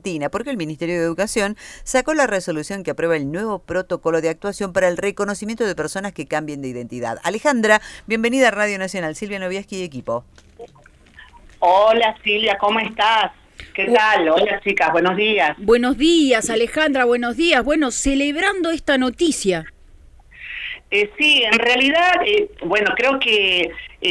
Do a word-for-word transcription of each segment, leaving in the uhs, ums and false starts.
Argentina, porque el Ministerio de Educación sacó la resolución que aprueba el nuevo protocolo de actuación para el reconocimiento de personas que cambien de identidad. Alejandra, bienvenida a Radio Nacional. Silvia Noviaski y equipo. Hola Silvia, ¿cómo estás? ¿Qué tal? Hola chicas, buenos días. Buenos días Alejandra, buenos días. Bueno, celebrando esta noticia. Eh, sí, en realidad, eh, bueno, creo que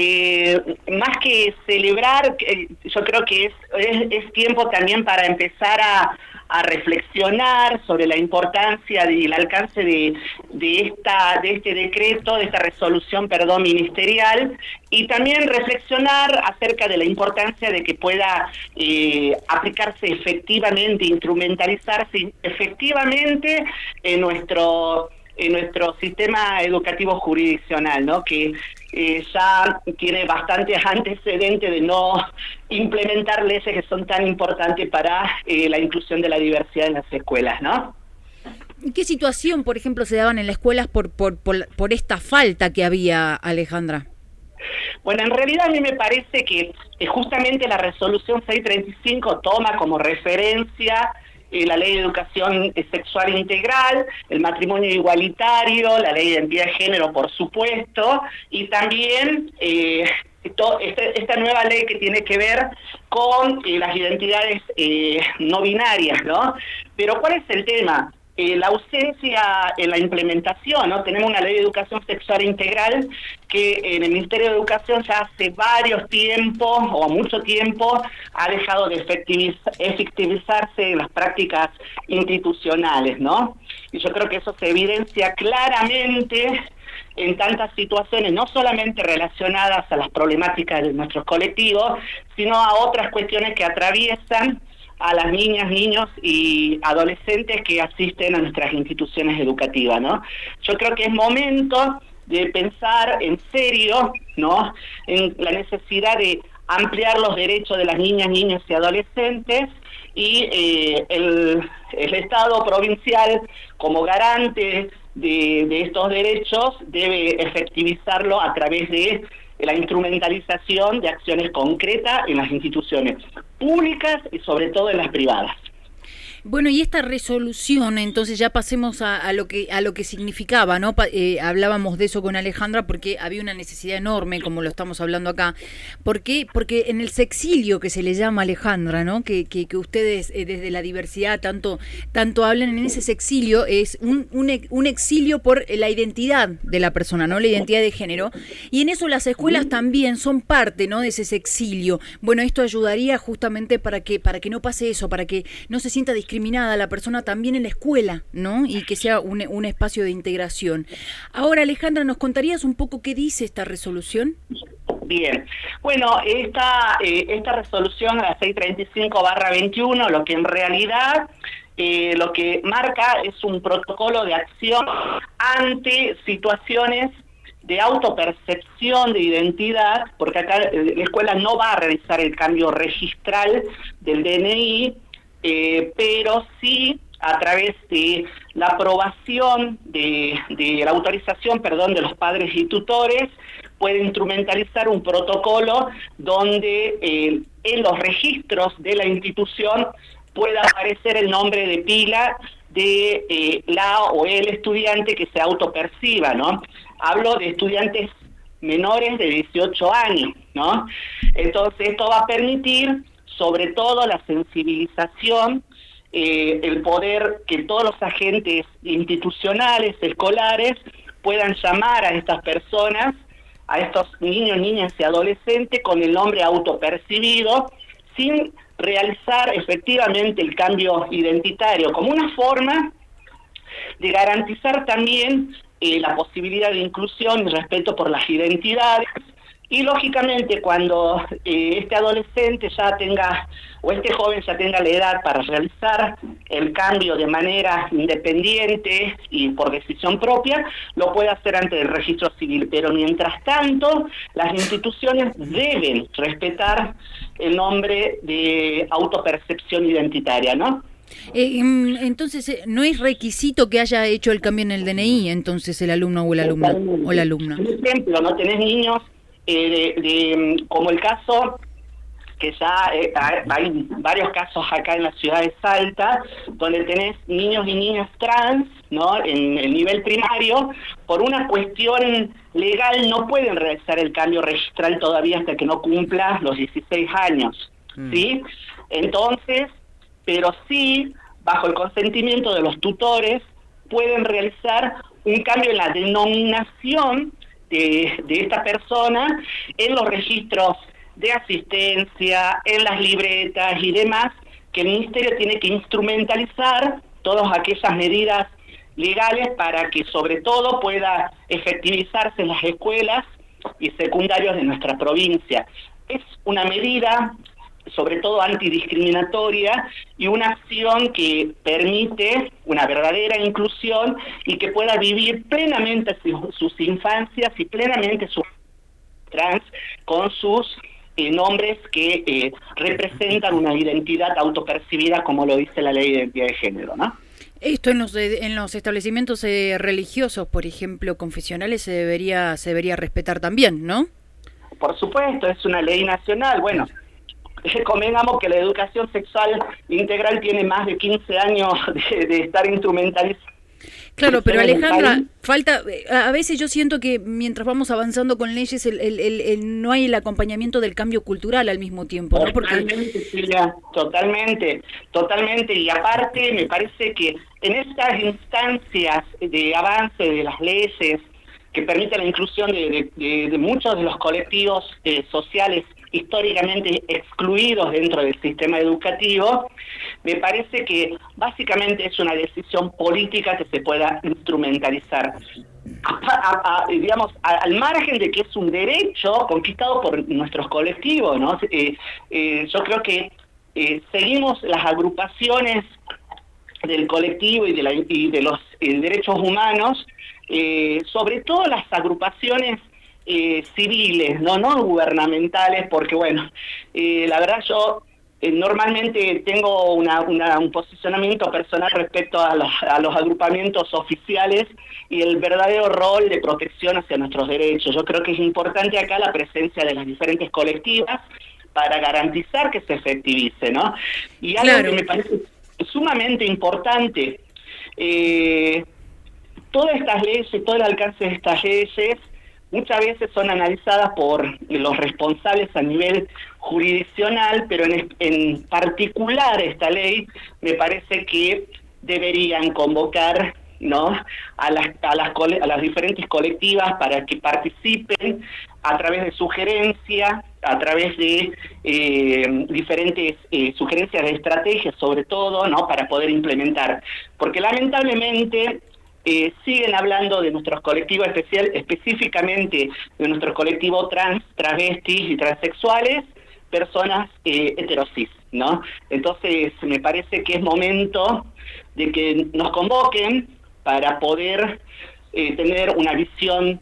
eh, más que celebrar, eh, yo creo que es, es, es tiempo también para empezar a, a reflexionar sobre la importancia y el alcance de, de, esta, de este decreto, de esta resolución, perdón, ministerial, y también reflexionar acerca de la importancia de que pueda eh, aplicarse efectivamente, instrumentalizarse efectivamente en nuestro... en nuestro sistema educativo jurisdiccional, ¿no? Que eh, ya tiene bastantes antecedentes de no implementar leyes que son tan importantes para eh, la inclusión de la diversidad en las escuelas, ¿no? ¿Qué situación, por ejemplo, se daban en las escuelas por, por, por, por esta falta que había, Alejandra? Bueno, en realidad a mí me parece que eh, justamente la resolución seiscientos treinta y cinco toma como referencia Eh, la ley de educación sexual integral, el matrimonio igualitario, la ley de identidad de género, por supuesto, y también eh, to, este, esta nueva ley que tiene que ver con eh, las identidades eh, no binarias, ¿no? Pero ¿cuál es el tema? Eh, la ausencia en la implementación, ¿no? Tenemos una ley de educación sexual integral que en el Ministerio de Educación ya hace varios tiempos, o mucho tiempo, ha dejado de efectivizar, efectivizarse en las prácticas institucionales, ¿no? Y yo creo que eso se evidencia claramente en tantas situaciones, no solamente relacionadas a las problemáticas de nuestros colectivos, sino a otras cuestiones que atraviesan a las niñas, niños y adolescentes que asisten a nuestras instituciones educativas, ¿no? Yo creo que es momento de pensar en serio, ¿no?, en la necesidad de ampliar los derechos de las niñas, niños y adolescentes, y eh, el, el Estado provincial, como garante de, de estos derechos, debe efectivizarlo a través de la instrumentalización de acciones concretas en las instituciones públicas y sobre todo en las privadas. Bueno, y esta resolución, entonces ya pasemos a, a lo que a lo que significaba, ¿no? Pa, eh, hablábamos de eso con Alejandra porque había una necesidad enorme, como lo estamos hablando acá. ¿Por qué? Porque en el sexilio que se le llama, Alejandra, ¿no? Que, que, que ustedes eh, desde la diversidad tanto tanto hablan, en ese sexilio es un, un, un exilio por la identidad de la persona, ¿no? La identidad de género. Y en eso las escuelas también son parte, ¿no?, de ese sexilio. Bueno, esto ayudaría justamente para que para que no pase eso, para que no se sienta discriminada discriminada la persona también en la escuela, ¿no? Y que sea un, un espacio de integración. Ahora, Alejandra, ¿nos contarías un poco qué dice esta resolución? Bien, bueno, esta, eh, esta resolución, la seiscientos treinta y cinco barra veintiuno, lo que en realidad eh, lo que marca es un protocolo de acción ante situaciones de autopercepción de identidad, porque acá la escuela no va a realizar el cambio registral del D N I, Eh, pero sí a través de la aprobación de, de la autorización, perdón, de los padres y tutores, puede instrumentalizar un protocolo donde eh, en los registros de la institución pueda aparecer el nombre de pila de eh, la o el estudiante que se autoperciba, ¿no? Hablo de estudiantes menores de dieciocho años, ¿no? Entonces esto va a permitir sobre todo la sensibilización, eh, el poder que todos los agentes institucionales, escolares, puedan llamar a estas personas, a estos niños, niñas y adolescentes con el nombre autopercibido, sin realizar efectivamente el cambio identitario, como una forma de garantizar también eh, la posibilidad de inclusión y respeto por las identidades. Y lógicamente cuando eh, este adolescente ya tenga, o este joven ya tenga la edad para realizar el cambio de manera independiente y por decisión propia, lo puede hacer ante el registro civil. Pero mientras tanto, las instituciones deben respetar el nombre de autopercepción identitaria, ¿no? Eh, entonces, ¿no es requisito que haya hecho el cambio en el D N I, entonces, el alumno o el alumna o la alumna? Por ejemplo, no tenés niños Eh, de, de, como el caso que ya eh, hay varios casos acá en la ciudad de Salta, donde tenés niños y niñas trans, ¿no? En el nivel primario, por una cuestión legal no pueden realizar el cambio registral todavía hasta que no cumpla los dieciséis años, ¿sí? Entonces, pero sí, bajo el consentimiento de los tutores, pueden realizar un cambio en la denominación de, de esta persona en los registros de asistencia, en las libretas y demás, que el Ministerio tiene que instrumentalizar todas aquellas medidas legales para que sobre todo pueda efectivizarse en las escuelas y secundarios de nuestra provincia. Es una medida sobre todo antidiscriminatoria y una acción que permite una verdadera inclusión y que pueda vivir plenamente su, sus infancias y plenamente sus trans con sus eh, nombres que eh, representan una identidad autopercibida, como lo dice la ley de identidad de género, ¿no? Esto en los en los establecimientos eh, religiosos, por ejemplo, confesionales, se debería se debería respetar también, ¿no? Por supuesto, es una ley nacional. Bueno, convengamos que la educación sexual integral tiene más de quince años de, de estar instrumentalizada. Claro, pero Alejandra, falta, a veces yo siento que mientras vamos avanzando con leyes, el, el, el, el, no hay el acompañamiento del cambio cultural al mismo tiempo, ¿no? Totalmente, Porque... Silvia, totalmente, totalmente, y aparte me parece que en estas instancias de avance de las leyes que permiten la inclusión de, de, de, de muchos de los colectivos eh, sociales históricamente excluidos dentro del sistema educativo, me parece que básicamente es una decisión política que se pueda instrumentalizar. A, a, a, digamos, a, al margen de que es un derecho conquistado por nuestros colectivos, ¿no? Eh, eh, yo creo que eh, seguimos las agrupaciones del colectivo y de, la, y de los eh, derechos humanos, eh, sobre todo las agrupaciones Eh, civiles, no no gubernamentales, porque bueno, eh, la verdad yo eh, normalmente tengo una, una, un posicionamiento personal respecto a los, a los agrupamientos oficiales y el verdadero rol de protección hacia nuestros derechos. Yo creo que es importante acá la presencia de las diferentes colectivas para garantizar que se efectivice, ¿no? Y algo claro. que me parece sumamente importante, eh, todas estas leyes, todo el alcance de estas leyes muchas veces son analizadas por los responsables a nivel jurisdiccional, pero en, en particular esta ley me parece que deberían convocar, ¿no?, a las, a las, a las diferentes colectivas para que participen a través de sugerencias, a través de eh, diferentes eh, sugerencias de estrategias, sobre todo, ¿no?, para poder implementar. Porque lamentablemente Eh, siguen hablando de nuestros colectivos especial, específicamente de nuestro colectivo trans, travestis y transexuales, personas eh, heterosis, ¿no? Entonces me parece que es momento de que nos convoquen para poder eh, tener una visión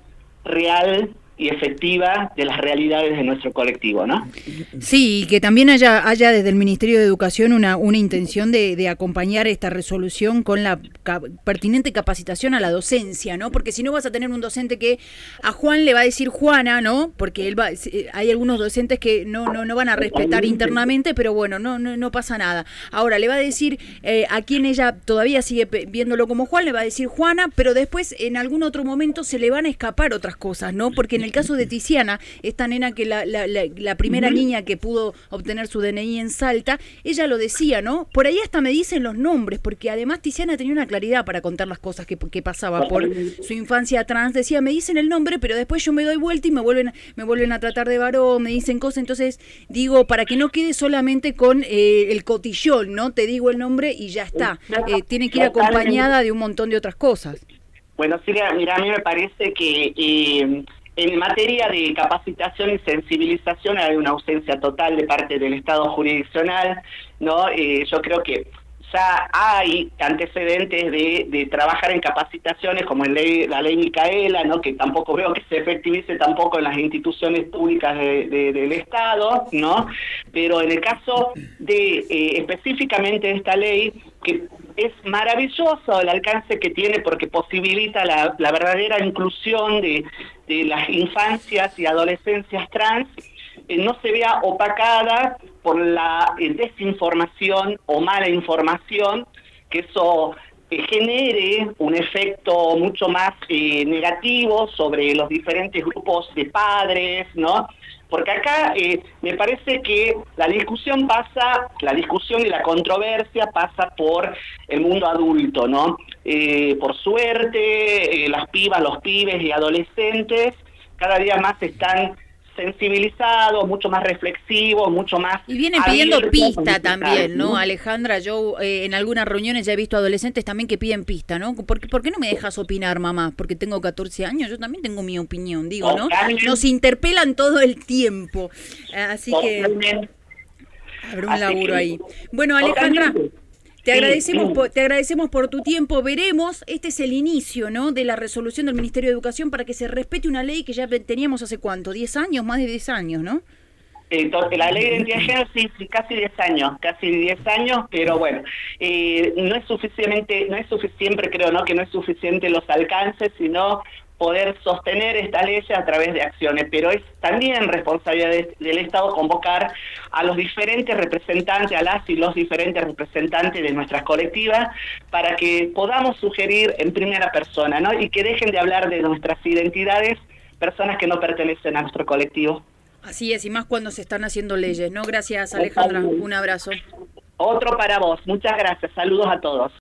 real y efectiva de las realidades de nuestro colectivo, ¿no? Sí, y que también haya haya desde el Ministerio de Educación una una intención de, de acompañar esta resolución con la ca pertinente capacitación a la docencia, ¿no? Porque si no vas a tener un docente que a Juan le va a decir Juana, ¿no? Porque él va, hay algunos docentes que no no no van a respetar internamente, pero bueno, no no no pasa nada. Ahora le va a decir eh, a quien ella todavía sigue viéndolo como Juan, le va a decir Juana, pero después en algún otro momento se le van a escapar otras cosas, ¿no? Porque en el caso de Tiziana, esta nena que la, la, la, la primera niña que pudo obtener su D N I en Salta, ella lo decía, ¿no? Por ahí hasta me dicen los nombres, porque además Tiziana tenía una claridad para contar las cosas que, que pasaba por su infancia trans. Decía, me dicen el nombre, pero después yo me doy vuelta y me vuelven, me vuelven a tratar de varón, me dicen cosas. Entonces, digo, para que no quede solamente con eh, el cotillón, ¿no? Te digo el nombre y ya está. Eh, tiene que ir acompañada de un montón de otras cosas. Bueno, Silvia, mira, a mí me parece que Eh... en materia de capacitación y sensibilización hay una ausencia total de parte del Estado jurisdiccional, ¿no? Eh, yo creo que ya hay antecedentes de, de trabajar en capacitaciones como en ley, la ley Micaela, ¿no?, que tampoco veo que se efectivice tampoco en las instituciones públicas de, de, del Estado, ¿no? Pero en el caso de eh, específicamente esta ley, que es maravilloso el alcance que tiene porque posibilita la, la verdadera inclusión de, de las infancias y adolescencias trans, eh, no se vea opacada por la eh, desinformación o mala información, que eso eh, genere un efecto mucho más eh, negativo sobre los diferentes grupos de padres, ¿no? Porque acá eh, me parece que la discusión pasa, la discusión y la controversia pasa por el mundo adulto, ¿no? Eh, por suerte, eh, las pibas, los pibes y adolescentes cada día más están sensibilizados, mucho más reflexivos, mucho más... Y vienen pidiendo pista también, ¿no, Alejandra? Yo eh, en algunas reuniones ya he visto adolescentes también que piden pista, ¿no? ¿Por qué, ¿Por qué no me dejas opinar, mamá? Porque tengo catorce años, yo también tengo mi opinión, digo, ¿no? Nos interpelan todo el tiempo, así que habrá un laburo ahí. Bueno, Alejandra... Te agradecemos, por, te agradecemos por tu tiempo. Veremos, este es el inicio, ¿no?, de la resolución del Ministerio de Educación para que se respete una ley que ya teníamos hace cuánto, diez años, más de diez años, ¿no? Entonces, la ley de identidad de género, sí, sí, casi diez años, casi diez años, pero bueno, eh, no es suficientemente, no es suficiente, siempre creo, ¿no?, que no es suficiente los alcances, sino poder sostener esta ley a través de acciones, pero es también responsabilidad de, del Estado convocar a los diferentes representantes, a las y los diferentes representantes de nuestras colectivas, para que podamos sugerir en primera persona, ¿no?, y que dejen de hablar de nuestras identidades personas que no pertenecen a nuestro colectivo. Así es, y más cuando se están haciendo leyes, ¿no? Gracias, Alejandra, un abrazo. Otro para vos, muchas gracias, saludos a todos.